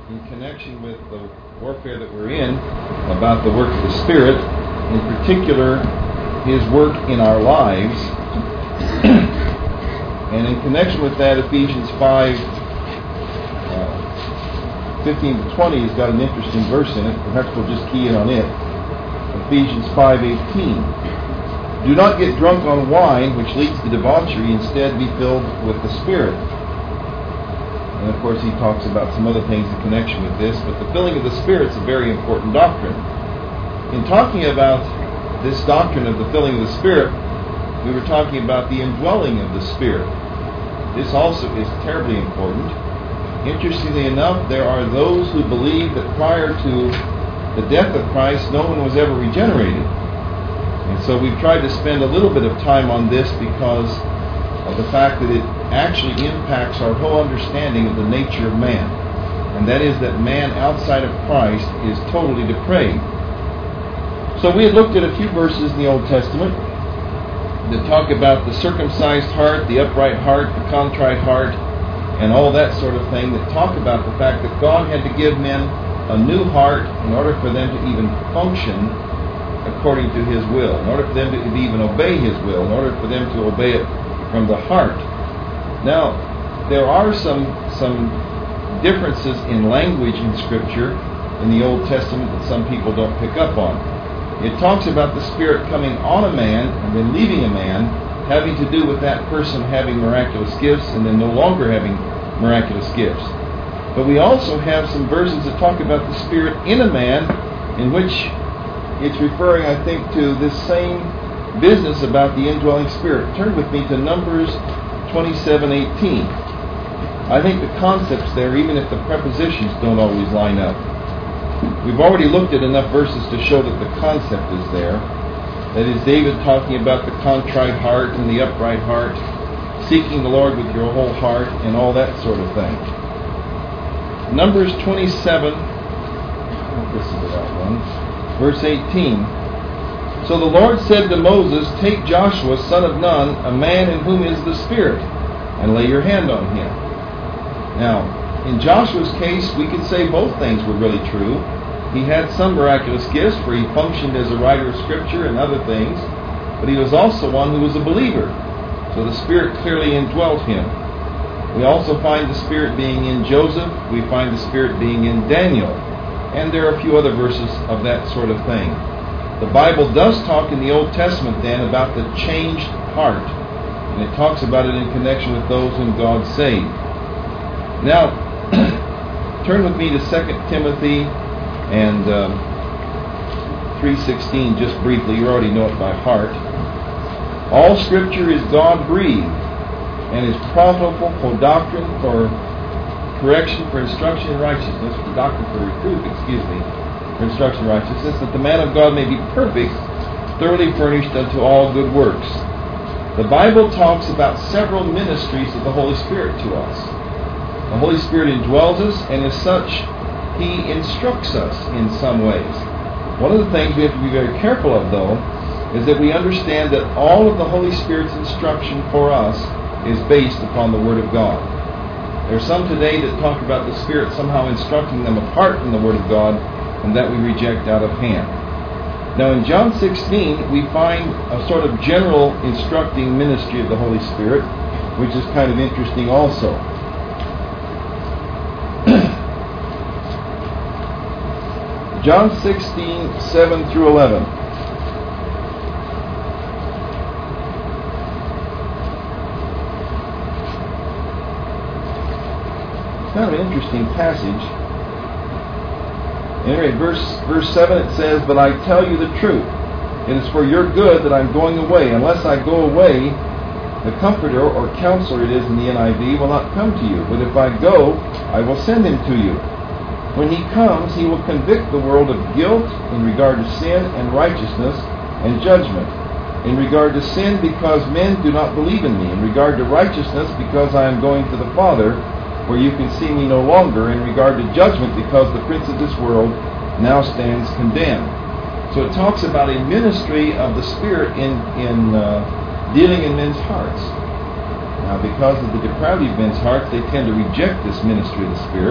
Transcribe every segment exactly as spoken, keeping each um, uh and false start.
in connection with the warfare that we're in about the work of the Spirit, in particular His work in our lives. And in connection with that, Ephesians five, uh, fifteen to twenty has got an interesting verse in it. Perhaps we'll just key in on it. Ephesians five eighteen. Do not get drunk on wine, which leads to debauchery. Instead, be filled with the Spirit. And of course, he talks about some other things in connection with this, but the filling of the Spirit is a very important doctrine. In talking about this doctrine of the filling of the Spirit, we were talking about the indwelling of the Spirit. This also is terribly important. Interestingly enough, there are those who believe that prior to the death of Christ, no one was ever regenerated. And so we've tried to spend a little bit of time on this because of the fact that it actually impacts our whole understanding of the nature of man. And that is that man outside of Christ is totally depraved. So we had looked at a few verses in the Old Testament that talk about the circumcised heart, the upright heart, the contrite heart, and all that sort of thing, that talk about the fact that God had to give men a new heart in order for them to even function according to His will, in order for them to even obey His will, in order for them to obey it from the heart. Now, there are some some differences in language in Scripture in the Old Testament that some people don't pick up on. It talks about the Spirit coming on a man and then leaving a man, having to do with that person having miraculous gifts and then no longer having miraculous gifts. But we also have some verses that talk about the Spirit in a man, in which it's referring, I think, to this same business about the indwelling Spirit. Turn with me to Numbers twenty-seven eighteen. I think the concepts there, even if the prepositions don't always line up. We've already looked at enough verses to show that the concept is there. That is David talking about the contrite heart and the upright heart, seeking the Lord with your whole heart, and all that sort of thing. Numbers twenty-seven, I don't know if this is the right one, verse eighteen. So the Lord said to Moses, take Joshua, son of Nun, a man in whom is the Spirit, and lay your hand on him. Now, in Joshua's case, we could say both things were really true. He had some miraculous gifts, for he functioned as a writer of Scripture and other things, but he was also one who was a believer. So the Spirit clearly indwelt him. We also find the Spirit being in Joseph. We find the Spirit being in Daniel. And there are a few other verses of that sort of thing. The Bible does talk in the Old Testament then about the changed heart. And it talks about it in connection with those whom God saved. Now, turn with me to Second Timothy and um, three sixteen just briefly. You already know it by heart. All Scripture is God-breathed and is profitable for doctrine, for correction, for instruction in righteousness, for doctrine, for reproof, excuse me, for instruction in righteousness, that the man of God may be perfect, thoroughly furnished unto all good works. The Bible talks about several ministries of the Holy Spirit to us. The Holy Spirit indwells us, and as such, He instructs us in some ways. One of the things we have to be very careful of, though, is that we understand that all of the Holy Spirit's instruction for us is based upon the Word of God. There are some today that talk about the Spirit somehow instructing them apart from the Word of God, and that we reject out of hand. Now in John sixteen, we find a sort of general instructing ministry of the Holy Spirit, which is kind of interesting also. John sixteen, seven through eleven. It's kind of an interesting passage. Anyway, verse, verse seven, it says, but I tell you the truth. It is for your good that I'm going away. Unless I go away, the Comforter, or Counselor it is in the N I V, will not come to you. But if I go, I will send him to you. When he comes, he will convict the world of guilt in regard to sin and righteousness and judgment. In regard to sin, because men do not believe in me. In regard to righteousness, because I am going to the Father, where you can see me no longer. In regard to judgment, because the prince of this world now stands condemned. So it talks about a ministry of the Spirit in, in uh, dealing in men's hearts. Now, because of the depravity of men's hearts, they tend to reject this ministry of the Spirit.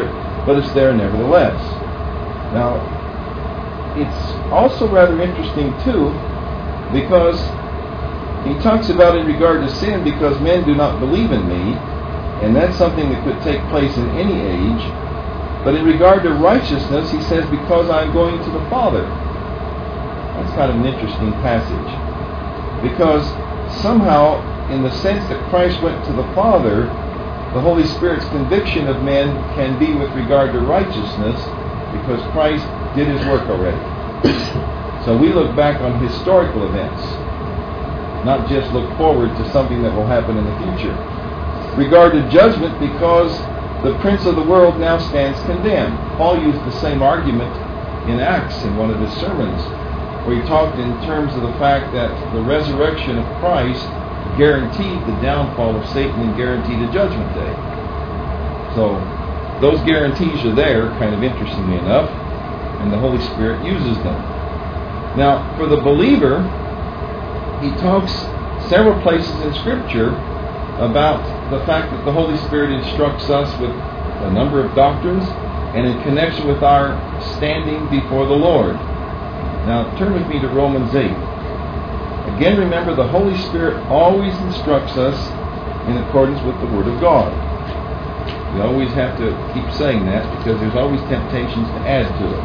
but it's there nevertheless. Now, it's also rather interesting too, because he talks about in regard to sin, because men do not believe in me, and that's something that could take place in any age. But in regard to righteousness, he says, because I'm going to the Father. That's kind of an interesting passage, because somehow, in the sense that Christ went to the Father, the Holy Spirit's conviction of men can be with regard to righteousness, because Christ did his work already. So we look back on historical events, not just look forward to something that will happen in the future. Regard to judgment, because the prince of the world now stands condemned. Paul used the same argument in Acts in one of his sermons, where he talked in terms of the fact that the resurrection of Christ guaranteed the downfall of Satan and guaranteed a judgment day. So those guarantees are there, kind of interestingly enough, and the Holy Spirit uses them. Now, for the believer, he talks several places in Scripture about the fact that the Holy Spirit instructs us with a number of doctrines and in connection with our standing before the Lord. Now, turn with me to Romans eight. Again, remember, the Holy Spirit always instructs us in accordance with the Word of God. We always have to keep saying that, because there's always temptations to add to it.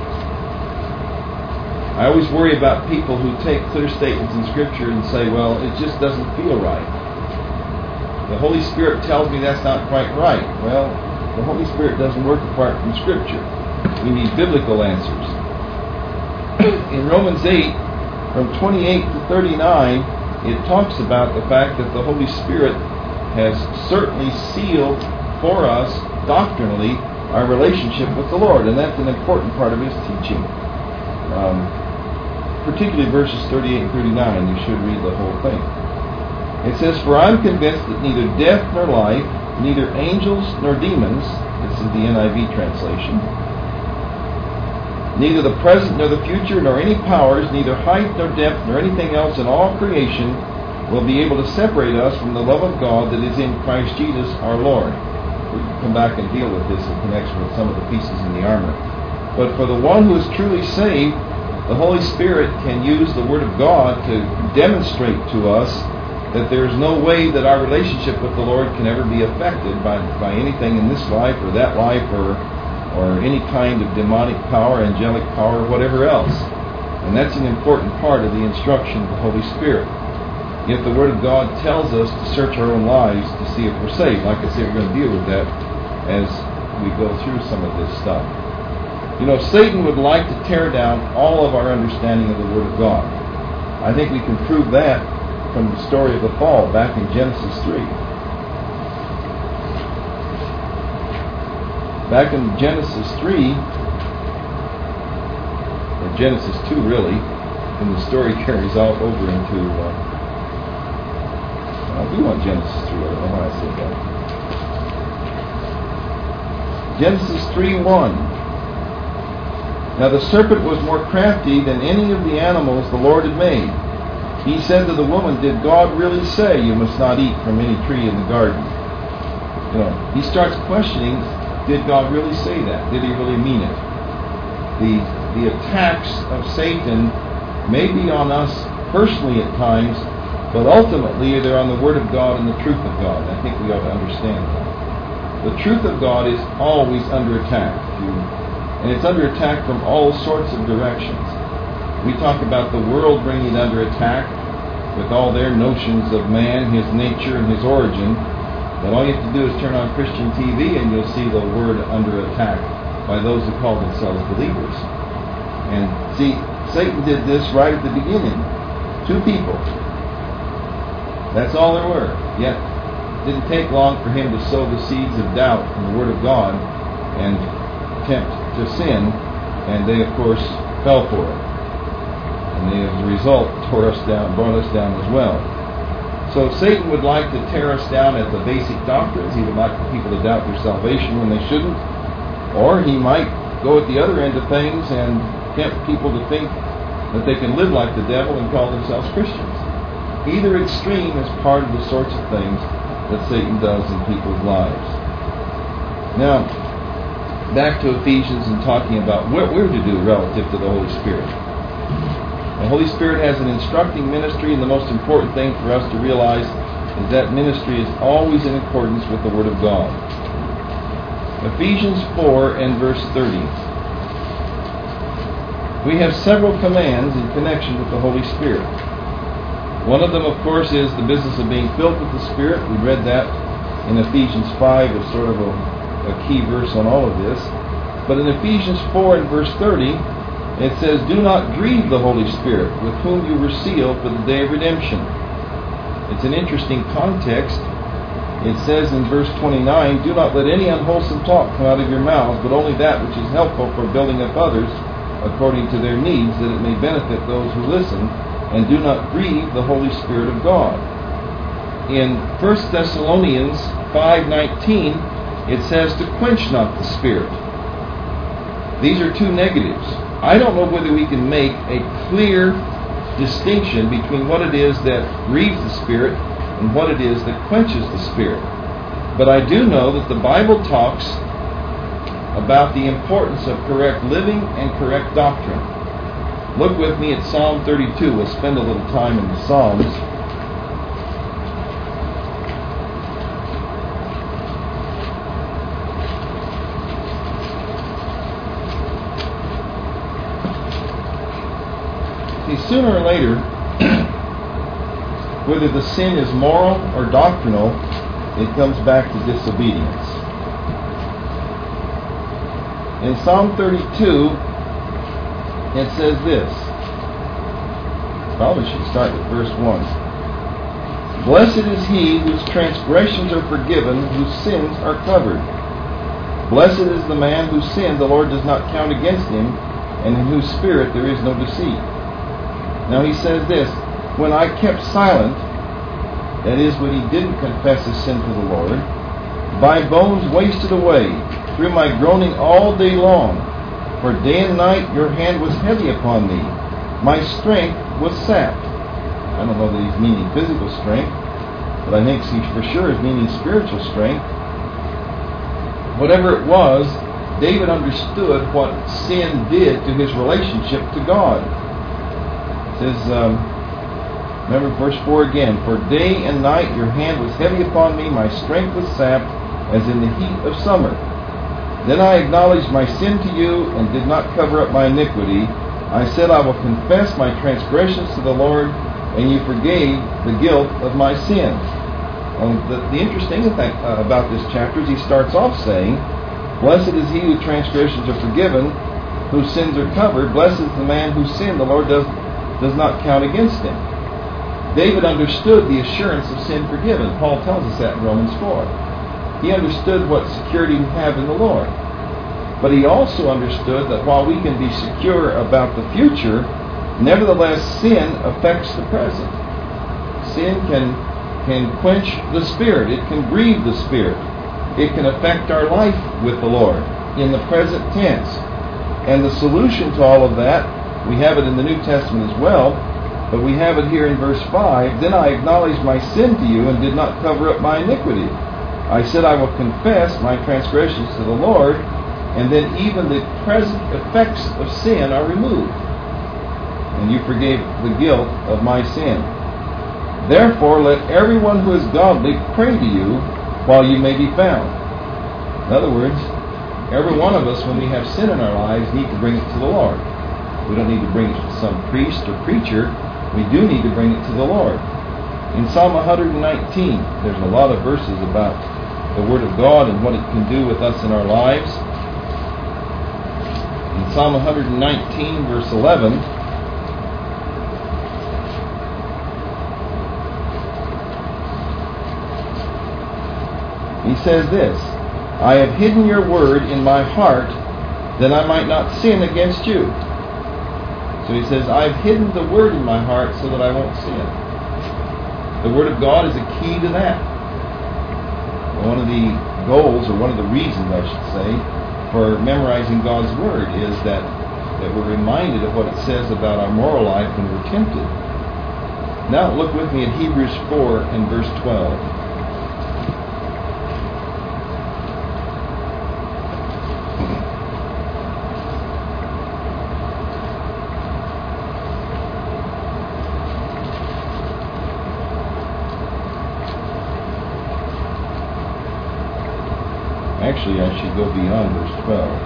I always worry about people who take clear statements in Scripture and say, well, it just doesn't feel right. The Holy Spirit tells me that's not quite right. Well, the Holy Spirit doesn't work apart from Scripture. We need biblical answers. In Romans eight, from twenty-eight to thirty-nine, it talks about the fact that the Holy Spirit has certainly sealed for us doctrinally our relationship with the Lord, and that's an important part of his teaching. Um, particularly verses thirty-eight and thirty-nine, you should read the whole thing. It says, for I'm convinced that neither death nor life, neither angels nor demons, this is the N I V translation, neither the present nor the future, nor any powers, neither height nor depth, nor anything else in all creation will be able to separate us from the love of God that is in Christ Jesus our Lord. We can come back and deal with this in connection with some of the pieces in the armor. But for the one who is truly saved, the Holy Spirit can use the Word of God to demonstrate to us that there's no way that our relationship with the Lord can ever be affected by, by anything in this life or that life, or or any kind of demonic power, angelic power, or whatever else. And that's an important part of the instruction of the Holy Spirit. Yet the Word of God tells us to search our own lives to see if we're saved. Like I said, we're going to deal with that as we go through some of this stuff. You know, Satan would like to tear down all of our understanding of the Word of God. I think we can prove that from the story of the fall back in Genesis three. Back in Genesis three, or Genesis two really, and the story carries out over into, uh, I do want Genesis three, I don't know why I said that. Genesis three one. Now the serpent was more crafty than any of the animals the Lord had made. He said to the woman, did God really say you must not eat from any tree in the garden? You know, he starts questioning, did God really say that? Did he really mean it? The, the attacks of Satan may be on us personally at times, but ultimately they're on the Word of God and the truth of God. And I think we ought to understand that. The truth of God is always under attack. And it's under attack from all sorts of directions. We talk about the world bringing it under attack with all their notions of man, his nature, and his origin. But all you have to do is turn on Christian T V and you'll see the word under attack by those who call themselves believers. And see, Satan did this right at the beginning. Two people. That's all there were. Yet it didn't take long for him to sow the seeds of doubt in the Word of God and attempt to sin, and they of course fell for it. And they, as a result, tore us down, brought us down as well. So Satan would like to tear us down at the basic doctrines. He would like for people to doubt their salvation when they shouldn't. Or he might go at the other end of things and tempt people to think that they can live like the devil and call themselves Christians. Either extreme is part of the sorts of things that Satan does in people's lives. Now, back to Ephesians and talking about what we're to do relative to the Holy Spirit. The Holy Spirit has an instructing ministry, and the most important thing for us to realize is that ministry is always in accordance with the Word of God. Ephesians four and verse thirty. We have several commands in connection with the Holy Spirit. One of them, of course, is the business of being filled with the Spirit. We read that in Ephesians five as sort of a, a key verse on all of this. But in Ephesians four and verse thirty, it says, "Do not grieve the Holy Spirit, with whom you were sealed for the day of redemption." It's an interesting context. It says in verse twenty-nine, "Do not let any unwholesome talk come out of your mouths, but only that which is helpful for building up others according to their needs, that it may benefit those who listen. And do not grieve the Holy Spirit of God." In First Thessalonians five nineteen, it says to quench not the Spirit. These are two negatives. I don't know whether we can make a clear distinction between what it is that grieves the Spirit and what it is that quenches the Spirit. But I do know that the Bible talks about the importance of correct living and correct doctrine. Look with me at Psalm thirty-two. We'll spend a little time in the Psalms. See, sooner or later, whether the sin is moral or doctrinal, it comes back to disobedience. In Psalm thirty-two, it says this. Probably should start with verse one. "Blessed is he whose transgressions are forgiven, whose sins are covered. Blessed is the man whose sin the Lord does not count against him, and in whose spirit there is no deceit." Now he says this, "When I kept silent," that is, when he didn't confess his sin to the Lord, "my bones wasted away through my groaning all day long. For day and night your hand was heavy upon me. My strength was sapped." I don't know that he's meaning physical strength, but I think he for sure is meaning spiritual strength. Whatever it was, David understood what sin did to his relationship to God. It says, um, remember verse four again, "For day and night your hand was heavy upon me, my strength was sapped as in the heat of summer. Then I acknowledged my sin to you and did not cover up my iniquity. I said, I will confess my transgressions to the Lord, and you forgave the guilt of my sin." Um, the, the interesting thing uh, about this chapter is he starts off saying, "Blessed is he whose transgressions are forgiven, whose sins are covered. Blessed is the man whose sin the Lord does, does not count against him." David understood the assurance of sin forgiven. Paul tells us that in Romans four. He understood what security we have in the Lord. But he also understood that while we can be secure about the future, nevertheless sin affects the present. Sin can, can quench the Spirit. It can grieve the Spirit. It can affect our life with the Lord in the present tense. And the solution to all of that, we have it in the New Testament as well, but we have it here in verse five. "Then I acknowledged my sin to you and did not cover up my iniquity. I said, I will confess my transgressions to the Lord," and then even the present effects of sin are removed. "And you forgave the guilt of my sin. Therefore, let everyone who is godly pray to you while you may be found." In other words, every one of us, when we have sin in our lives, need to bring it to the Lord. We don't need to bring it to some priest or preacher. We do need to bring it to the Lord. In Psalm one nineteen, there's a lot of verses about the Word of God and what it can do with us in our lives. In Psalm one nineteen, verse eleven, he says this, "I have hidden your word in my heart, that I might not sin against you." So he says, I've hidden the word in my heart so that I won't sin. The Word of God is a key to that. One of the goals, or one of the reasons, I should say, for memorizing God's Word is that, that we're reminded of what it says about our moral life when we're tempted. Now look with me at Hebrews four and verse twelve. actually, I should go beyond verse twelve.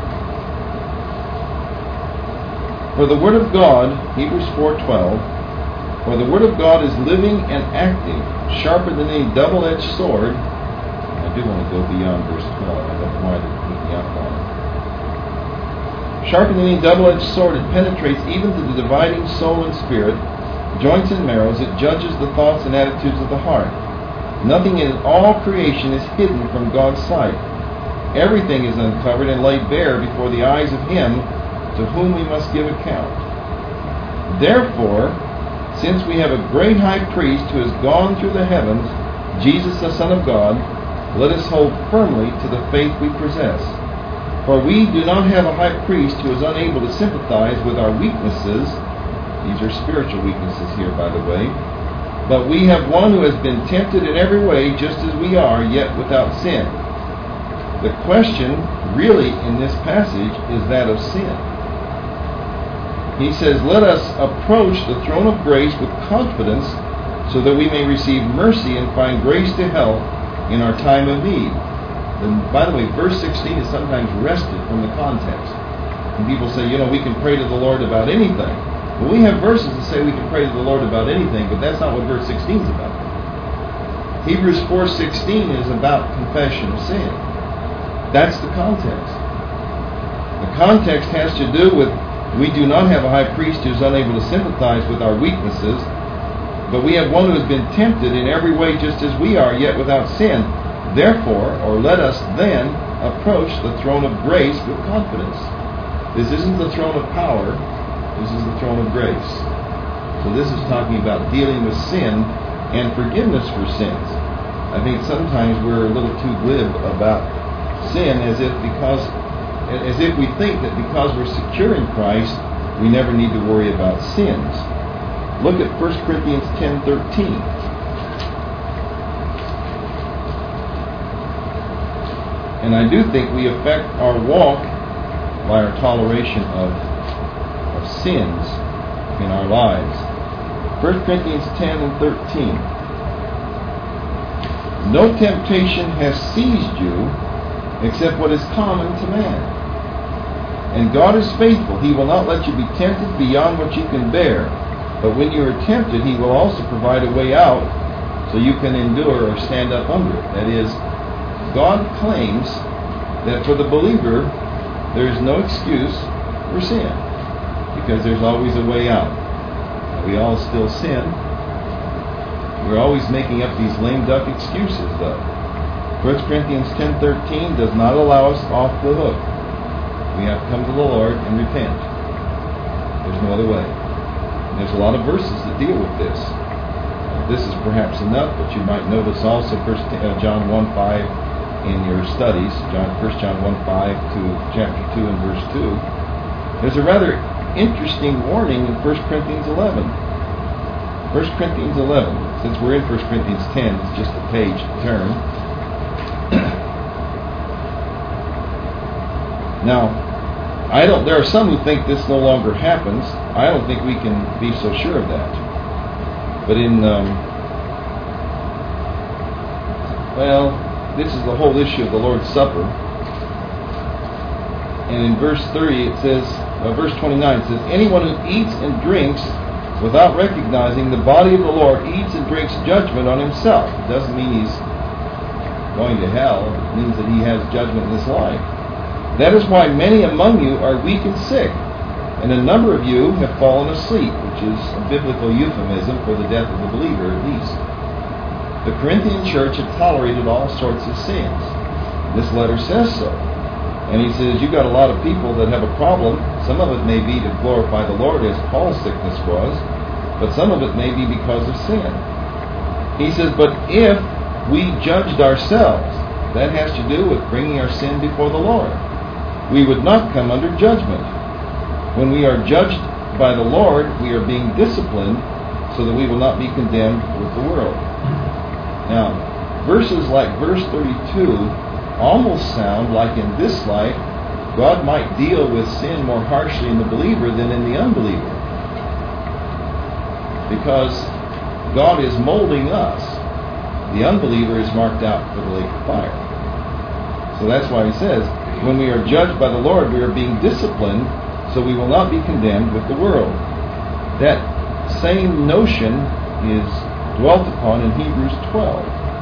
For the Word of God, Hebrews four twelve, for the Word of God is living and active, sharper than any double-edged sword. I do want to go beyond verse twelve. I don't know why they're putting the outline. Sharper than any double-edged sword, it penetrates even to the dividing soul and spirit, joints and marrows. It judges the thoughts and attitudes of the heart. Nothing in all creation is hidden from God's sight. Everything is uncovered and laid bare before the eyes of Him to whom we must give account. Therefore, since we have a great high priest who has gone through the heavens, Jesus the Son of God, let us hold firmly to the faith we possess. For we do not have a high priest who is unable to sympathize with our weaknesses. These are spiritual weaknesses here, by the way. But we have one who has been tempted in every way, just as we are, yet without sin. The question, really, in this passage is that of sin. He says, let us approach the throne of grace with confidence so that we may receive mercy and find grace to help in our time of need. And by the way, verse sixteen is sometimes wrested from the context. And people say, you know, we can pray to the Lord about anything. Well, we have verses that say we can pray to the Lord about anything, but that's not what verse sixteen is about. Hebrews four sixteen is about confession of sin. That's the context. The context has to do with we do not have a high priest who is unable to sympathize with our weaknesses, but we have one who has been tempted in every way just as we are, yet without sin. Therefore, or let us then, approach the throne of grace with confidence. This isn't the throne of power. This is the throne of grace. So this is talking about dealing with sin and forgiveness for sins. I think sometimes we're a little too glib about sin, as if because, as if we think that because we're secure in Christ, we never need to worry about sins. Look at First Corinthians ten thirteen. And I do think we affect our walk by our toleration of, of sins in our lives. First Corinthians ten and thirteen. No temptation has seized you except what is common to man. And God is faithful. He will not let you be tempted beyond what you can bear. But when you are tempted, He will also provide a way out so you can endure or stand up under it. That is, God claims that for the believer, there is no excuse for sin, because there's always a way out. We all still sin. We're always making up these lame duck excuses, though. First Corinthians ten thirteen does not allow us off the hook. We have to come to the Lord and repent. There's no other way. And there's a lot of verses that deal with this. This is perhaps enough, but you might notice also First John one five in your studies, John, First John one five to chapter two and verse two. There's a rather interesting warning in First Corinthians eleven. First Corinthians eleven. Since we're in First Corinthians ten, it's just a page to turn. Now, I don't. There are some who think this no longer happens. I don't think we can be so sure of that. But in, um, well, this is the whole issue of the Lord's Supper. And in verse thirty, it says, uh, verse twenty-nine, it says, anyone who eats and drinks without recognizing the body of the Lord eats and drinks judgment on himself. It doesn't mean he's going to hell. It means that he has judgment in this life. That is why many among you are weak and sick, and a number of you have fallen asleep, which is a biblical euphemism for the death of the believer, at least. The Corinthian church had tolerated all sorts of sins. This letter says so. And he says, you've got a lot of people that have a problem. Some of it may be to glorify the Lord, as Paul's sickness was, but some of it may be because of sin. He says, but if we judged ourselves, that has to do with bringing our sin before the Lord, we would not come under judgment. When we are judged by the Lord, we are being disciplined so that we will not be condemned with the world. Now, verses like verse thirty-two almost sound like in this life, God might deal with sin more harshly in the believer than in the unbeliever. Because God is molding us. The unbeliever is marked out for the lake of fire. So that's why he says, when we are judged by the Lord, we are being disciplined, so we will not be condemned with the world. That same notion is dwelt upon in Hebrews twelve.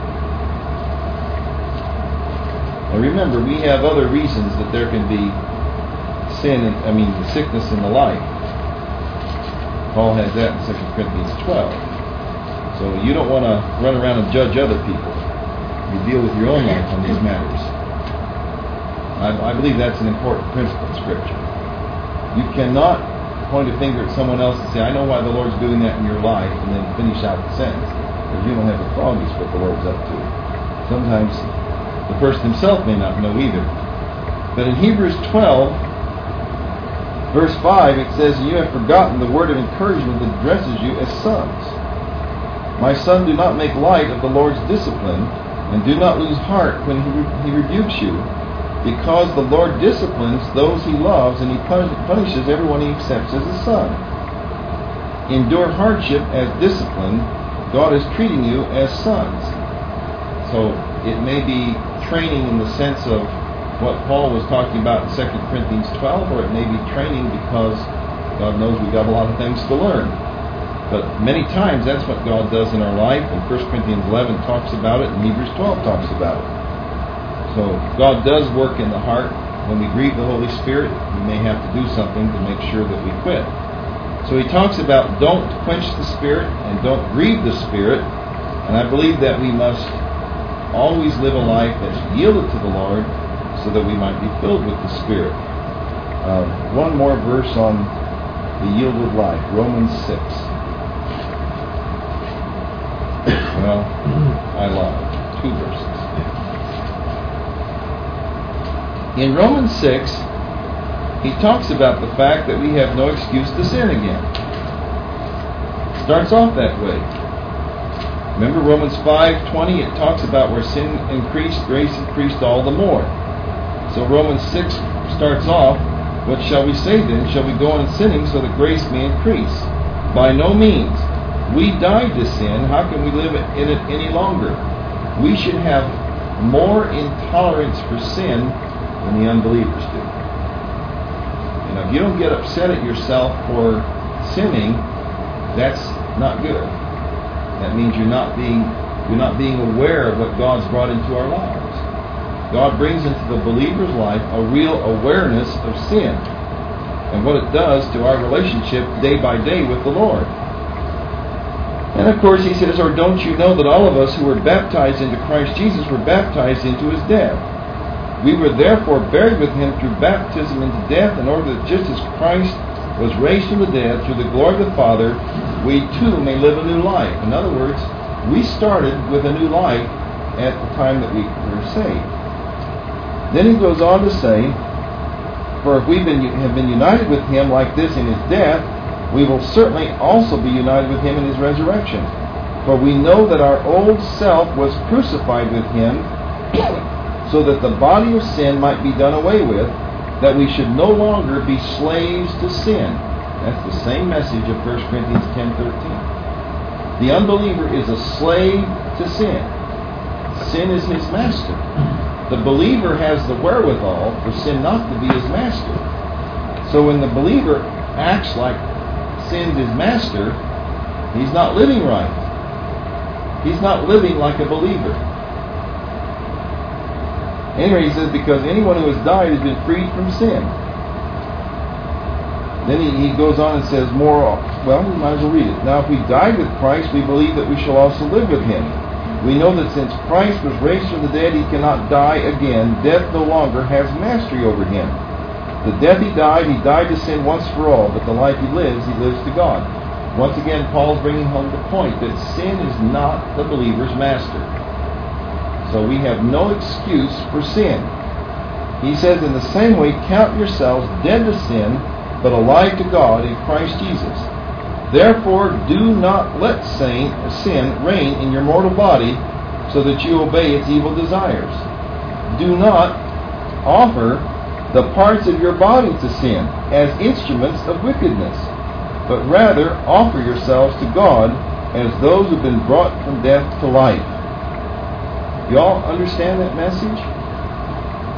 Now remember, we have other reasons that there can be sin, and, I mean sickness in the life. Paul has that in Second Corinthians twelve. So you don't want to run around and judge other people. You deal with your own life on these matters. I, I believe that's an important principle in Scripture. You cannot point a finger at someone else and say, I know why the Lord's doing that in your life, and then finish out the sentence. Because you don't have the foggiest what the Lord's up to. Sometimes the person himself may not know either. But in Hebrews twelve, verse five, it says, you have forgotten the word of encouragement that addresses you as sons. My son, do not make light of the Lord's discipline, and do not lose heart when he, re- he rebukes you, because the Lord disciplines those he loves, and he pun- punishes everyone he accepts as a son. Endure hardship as discipline. God is treating you as sons. So it may be training in the sense of what Paul was talking about in Second Corinthians twelve, or it may be training because God knows we've got a lot of things to learn. But many times that's what God does in our life, and First Corinthians eleven talks about it, and Hebrews twelve talks about it. So God does work in the heart. When we grieve the Holy Spirit, we may have to do something to make sure that we quit. So he talks about don't quench the Spirit and don't grieve the Spirit. And I believe that we must always live a life that's yielded to the Lord so that we might be filled with the Spirit. Uh, one more verse on the yielded life, Romans six. Well, I lied. Two verses. In Romans six, he talks about the fact that we have no excuse to sin again. Starts off that way. Remember Romans five twenty, it talks about where sin increased, grace increased all the more. So Romans six starts off, what shall we say then? Shall we go on sinning so that grace may increase? By no means. We died to sin. How can we live in it any longer? We should have more intolerance for sin than the unbelievers do. You know, if you don't get upset at yourself for sinning, that's not good. That means you're not being you're not being aware of what God's brought into our lives. God brings into the believer's life a real awareness of sin and what it does to our relationship day by day with the Lord. And of course he says, or don't you know that all of us who were baptized into Christ Jesus were baptized into his death? We were therefore buried with him through baptism into death, in order that just as Christ was raised from the dead through the glory of the Father, we too may live a new life. In other words, we started with a new life at the time that we were saved. Then he goes on to say, for if we have been united with him like this in his death, we will certainly also be united with him in his resurrection. For we know that our old self was crucified with him, so that the body of sin might be done away with, that we should no longer be slaves to sin. That's the same message of First Corinthians ten thirteen. The unbeliever is a slave to sin. Sin is his master. The believer has the wherewithal for sin not to be his master. So when the believer acts like sin's his master, he's not living right. He's not living like a believer. Anyway, he says, because anyone who has died has been freed from sin. Then he, he goes on and says more, well, we might as well read it. Now, if we died with Christ, we believe that we shall also live with him. We know that since Christ was raised from the dead, he cannot die again. Death no longer has mastery over him. The death he died, he died to sin once for all, but the life he lives, he lives to God. Once again, Paul's bringing home the point that sin is not the believer's master. So we have no excuse for sin. He says, in the same way, count yourselves dead to sin, but alive to God in Christ Jesus. Therefore, do not let sin reign in your mortal body, so that you obey its evil desires. Do not offer the parts of your body to sin as instruments of wickedness, but rather offer yourselves to God as those who have been brought from death to life. You all understand that message?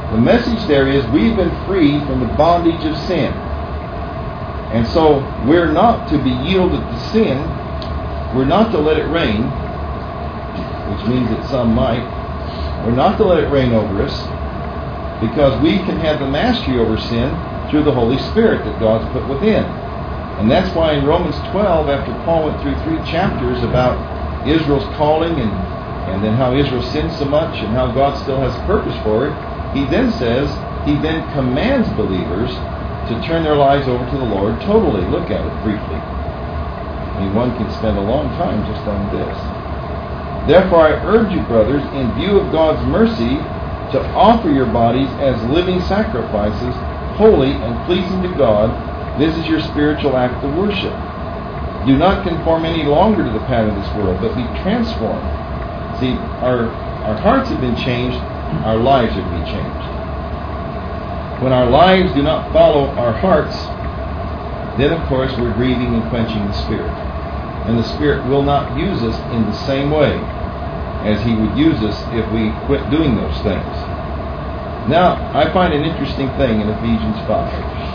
The message there is we've been freed from the bondage of sin. And so we're not to be yielded to sin. We're not to let it reign, which means that some might. We're not to let it reign over us, because we can have the mastery over sin through the Holy Spirit that God's put within. And that's why in Romans twelve, after Paul went through three chapters about Israel's calling and, and then how Israel sinned so much and how God still has a purpose for it, he then says, he then commands believers to turn their lives over to the Lord totally. Look at it briefly. I mean, one can spend a long time just on this. Therefore I urge you, brothers, in view of God's mercy, to offer your bodies as living sacrifices, holy and pleasing to God. This is your spiritual act of worship. Do not conform any longer to the pattern of this world, but be transformed. See, our, our hearts have been changed, our lives are to be changed. When our lives do not follow our hearts, then of course we're grieving and quenching the Spirit. And the Spirit will not use us in the same way as He would use us if we quit doing those things. Now, I find an interesting thing in Ephesians five.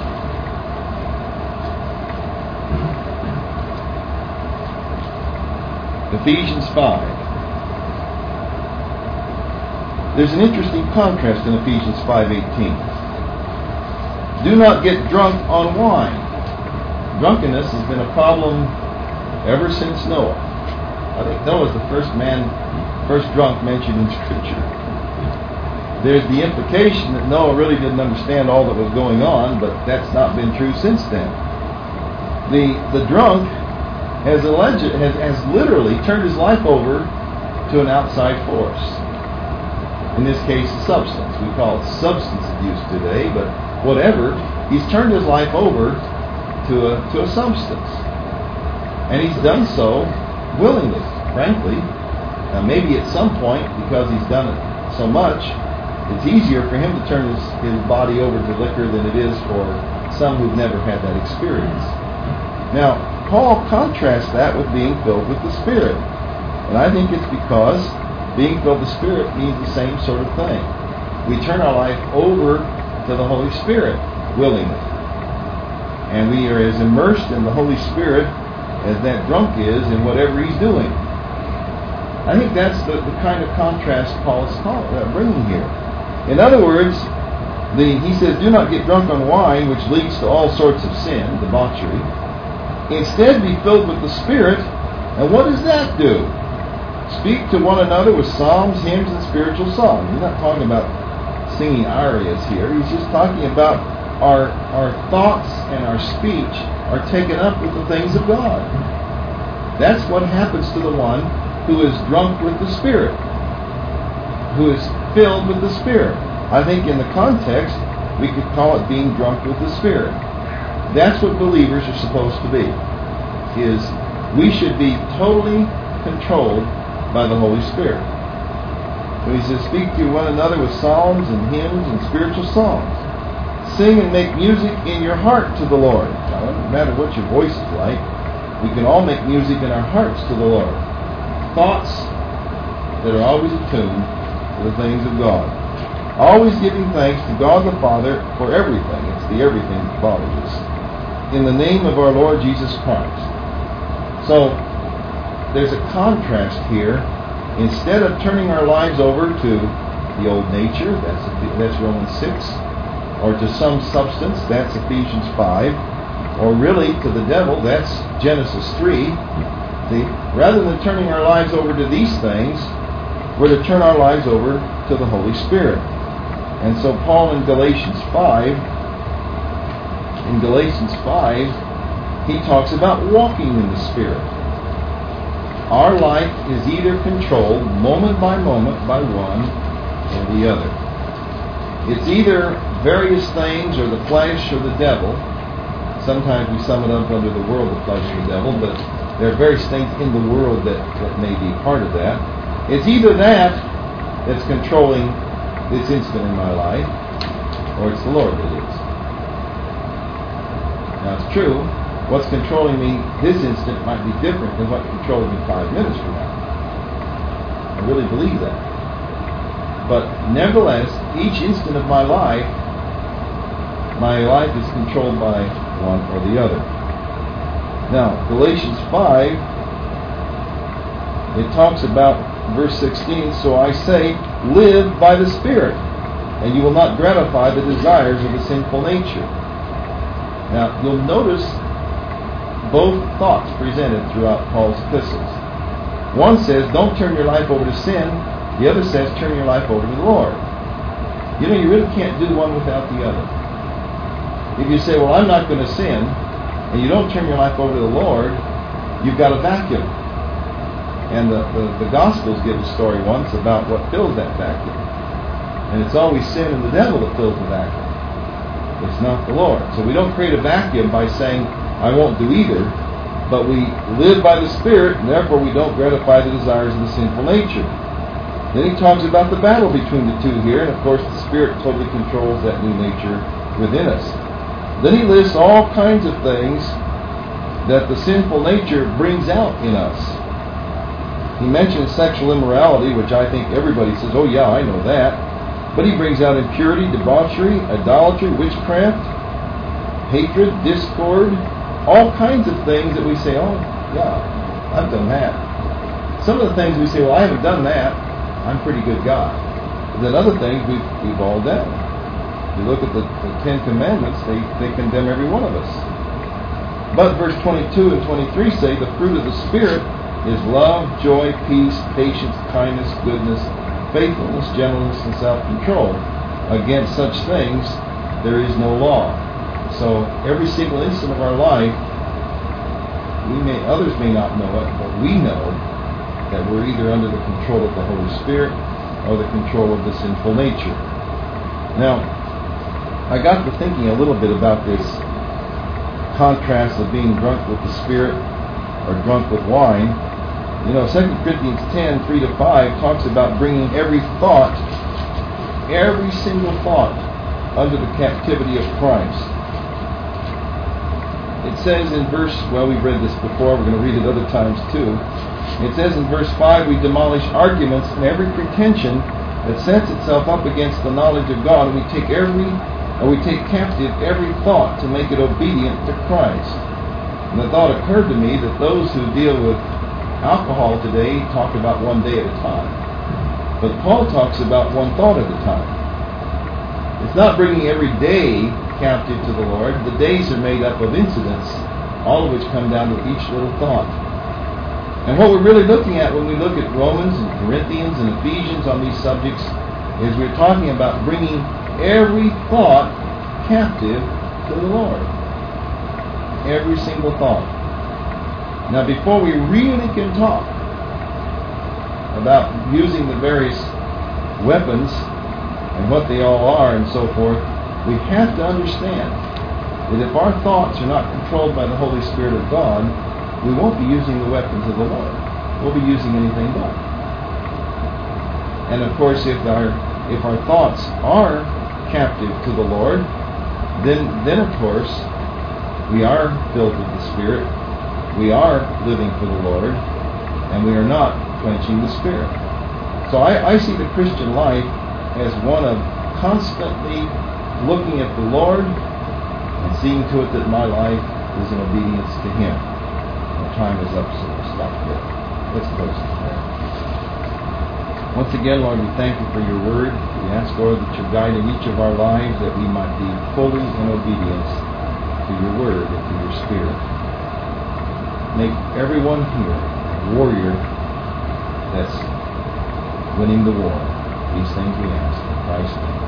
Ephesians five. There's an interesting contrast in Ephesians five eighteen. Do not get drunk on wine. Drunkenness has been a problem ever since Noah. I think Noah was the first man, first drunk mentioned in Scripture. There's the implication that Noah really didn't understand all that was going on, but that's not been true since then. The the drunk has alleged has, has literally turned his life over to an outside force. In this case, a substance. We call it substance abuse today, but whatever, he's turned his life over to a to a substance. And he's done so willingly, frankly. Now maybe at some point, because he's done it so much, it's easier for him to turn his, his body over to liquor than it is for some who've never had that experience. Now, Paul contrasts that with being filled with the Spirit. And I think it's because being filled with the Spirit means the same sort of thing. We turn our life over to the Holy Spirit willingly. And we are as immersed in the Holy Spirit as that drunk is in whatever he's doing. I think that's the, the kind of contrast Paul is uh, bringing here. In other words, the, he says, do not get drunk on wine, which leads to all sorts of sin, debauchery. Instead, be filled with the Spirit. And what does that do? Speak to one another with psalms, hymns, and spiritual songs. He's not talking about singing arias here. He's just talking about our, our thoughts and our speech are taken up with the things of God. That's what happens to the one who is drunk with the Spirit, who is filled with the Spirit. I think in the context, we could call it being drunk with the Spirit. That's what believers are supposed to be, is we should be totally controlled by the Holy Spirit. When he says, speak to one another with psalms and hymns and spiritual songs. Sing and make music in your heart to the Lord. Now, it doesn't matter what your voice is like. We can all make music in our hearts to the Lord. Thoughts that are always attuned to the things of God. Always giving thanks to God the Father for everything. It's the everything that bothers us. In the name of our Lord Jesus Christ. So, there's a contrast here. Instead of turning our lives over to the old nature, that's, that's Romans six, or to some substance, that's Ephesians five, or really to the devil, that's Genesis three. See, rather than turning our lives over to these things, we're to turn our lives over to the Holy Spirit. And so Paul in Galatians five, in Galatians five, he talks about walking in the Spirit. Our life is either controlled moment by moment by one or the other. It's either various things or the flesh or the devil. Sometimes we sum it up under the world, the flesh or the devil, but there are various things in the world that, that may be part of that. It's either that that's controlling this instant in my life, or it's the Lord that is. Now it's true, what's controlling me this instant might be different than what controlled me five minutes from now. I really believe that. But nevertheless, each instant of my life, my life is controlled by one or the other. Now, Galatians five, it talks about verse sixteen, so I say, live by the Spirit, and you will not gratify the desires of the sinful nature. Now, you'll notice both thoughts presented throughout Paul's epistles. One says, don't turn your life over to sin. The other says, turn your life over to the Lord. You know, you really can't do one without the other. If you say, well, I'm not going to sin, and you don't turn your life over to the Lord, you've got a vacuum. And the, the, the Gospels give a story once about what fills that vacuum. And it's always sin and the devil that fills the vacuum. It's not the Lord. So we don't create a vacuum by saying, I won't do either, but we live by the Spirit, and therefore we don't gratify the desires of the sinful nature. Then he talks about the battle between the two here, and of course the Spirit totally controls that new nature within us. Then he lists all kinds of things that the sinful nature brings out in us. He mentions sexual immorality, which I think everybody says, oh yeah, I know that. But he brings out impurity, debauchery, idolatry, witchcraft, hatred, discord, all kinds of things that we say, oh yeah, I've done that. Some of the things we say, well, I haven't done that. I'm a pretty good guy. But then other things we've, we've all done. You look at the, the Ten Commandments, they, they condemn every one of us. But verse twenty-two and twenty-three say the fruit of the Spirit is love, joy, peace, patience, kindness, goodness, faithfulness, gentleness, and self-control. Against such things there is no law. So every single instant of our life, we may others may not know it, but we know that we're either under the control of the Holy Spirit or the control of the sinful nature. Now, I got to thinking a little bit about this contrast of being drunk with the Spirit or drunk with wine. You know, Second Corinthians ten, three to five talks about bringing every thought, every single thought, under the captivity of Christ. It says in verse, well, we've read this before, we're going to read it other times too. It says in verse five, we demolish arguments and every pretension that sets itself up against the knowledge of God, and we take every, or we take captive every thought to make it obedient to Christ. And the thought occurred to me that those who deal with alcohol today talk about one day at a time. But Paul talks about one thought at a time. It's not bringing every day captive to the Lord. The days are made up of incidents, all of which come down to each little thought. And what we're really looking at when we look at Romans and Corinthians and Ephesians on these subjects is we're talking about bringing every thought captive to the Lord. Every single thought. Now, before we really can talk about using the various weapons and what they all are and so forth, we have to understand that if our thoughts are not controlled by the Holy Spirit of God, we won't be using the weapons of the Lord. We'll be using anything but. And of course, if our if our thoughts are captive to the Lord, then then of course we are filled with the Spirit. We are living for the Lord, and we are not quenching the Spirit. So I, I see the Christian life as one of constantly looking at the Lord and seeing to it that my life is in obedience to Him. Our time is up, so we'll stop there. Let's close in prayer. Once again, Lord, we thank you for your word. We ask, Lord, that you guide in each of our lives that we might be fully in obedience to your word and to your Spirit. Make everyone here a warrior that's winning the war. These things we ask in Christ's name.